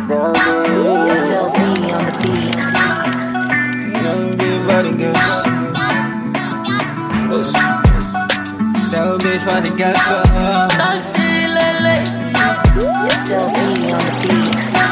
It's still me on the beat. That'll be for the girls. That'll be for the girls. It's still me on the beat.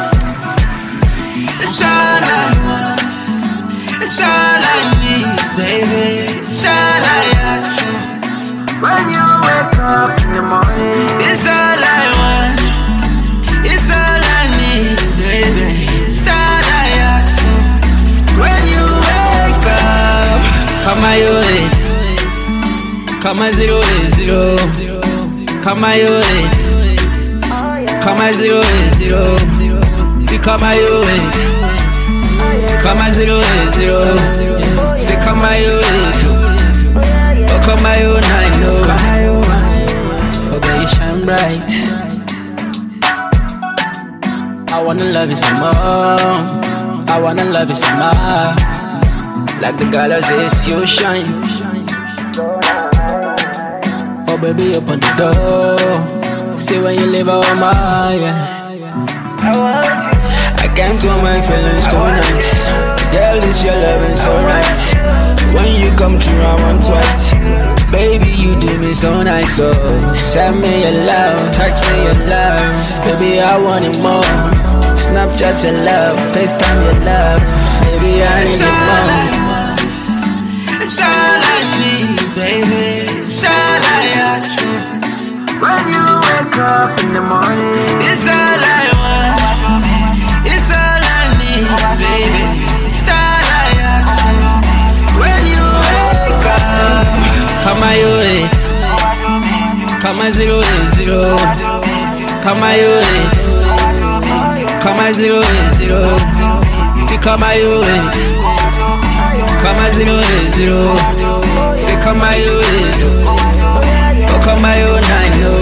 It's all I want. It's all I need, baby. It's all I ask for. When you wake up in the morning, it's all I want. It's all I need, baby. It's all I ask for. When you wake up, come my way. Come my 080. Come my way. Come my 080. See come my way. Come my 080. See come my way. Oh, come my own, I know. Okay, you shine bright. I wanna love you some more. I wanna love you some more. Like the galaxies, you shine. Oh, baby, open the door. See when you leave out my I can't do my feelings tonight. Girl, it's your loving so right. When you come through, I want twice. Baby, you do me so nice. So send me your love, text me your love. Baby, I want it more. Snapchat your love, FaceTime your love. Baby, I need it more. It's all I need, baby. It's all I ask for. When you wake up in the morning, it's all I want. It's all I need, baby. It's all I ask for. When you wake up, come my way. Come my 080. Come my way. Come my 080. See come my way. Come my 080. See come my way. Oh come my own, I know.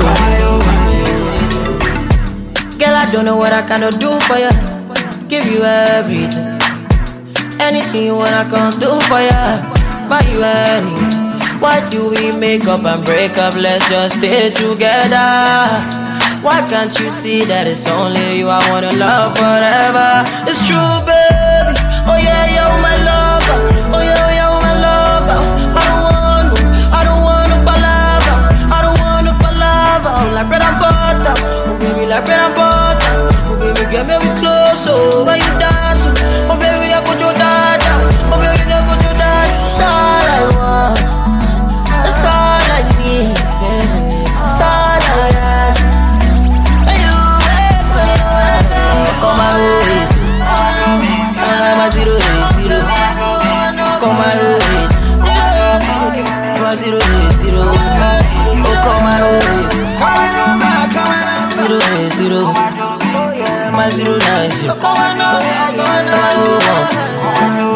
Girl, I don't know what I cannot do for you. Give you everything. Anything you want, I can do for you. Buy you anything. Why do we make up and break up? Let's just stay together. Why can't you see that it's only you I wanna love forever? It's true, baby. Oh yeah, you're my lover. Oh yeah, you're my lover. I don't want no palava. I don't want no palava. Like bread and butter. Oh baby, like bread and butter. Oh baby, get me close. Oh, why you dance? Oh baby, I go to dada. Oh baby, I go to dada. It's all I want. It's all I need, baby. It's all I ask. When you wake up, come my way. I'm a 080. Come my way. I'm a 080. Oh, come my way. 080. My 090. Come on,